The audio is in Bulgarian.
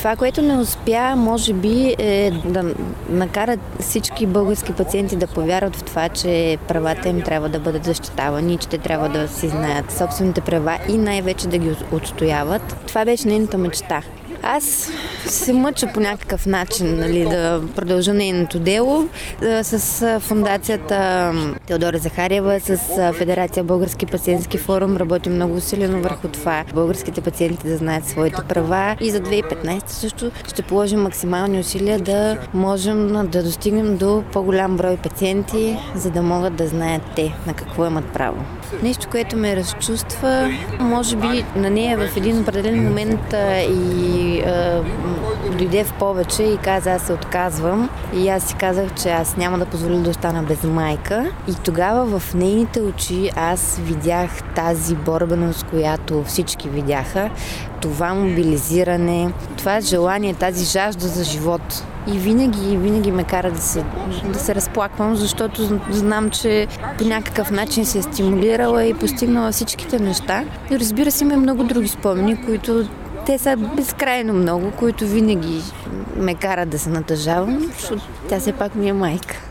Това, което не успя, може би, е да накара всички български пациенти да повярват в това, че правата им трябва да бъдат защитавани, че те трябва да си знаят собствените права и най-вече да ги отстояват. Това беше нейната мечта. Аз се мъча по някакъв начин, да продължа нейното дело с фондацията Теодора Захариева, с Федерация Български пациентски форум. Работим много усилено върху това българските пациенти да знаят своите права и за 2015 също ще положим максимални усилия да можем да достигнем до по-голям брой пациенти, за да могат да знаят те на какво имат право. Нещо, което ме разчувства, може би на нея в един определен момент дойде в повече и каза: аз се отказвам. И аз си казах, че аз няма да позволя да остана без майка. И тогава в нейните очи аз видях тази борбеност, която всички видяха. Това мобилизиране, това желание, тази жажда за живот. И винаги ме кара да се разплаквам, защото знам, че по някакъв начин се е стимулирала и постигнала всичките неща. И разбира се, има много други спомени, които те са безкрайно много, които винаги ме карат да се натъжавам, защото тя все пак ми е майка.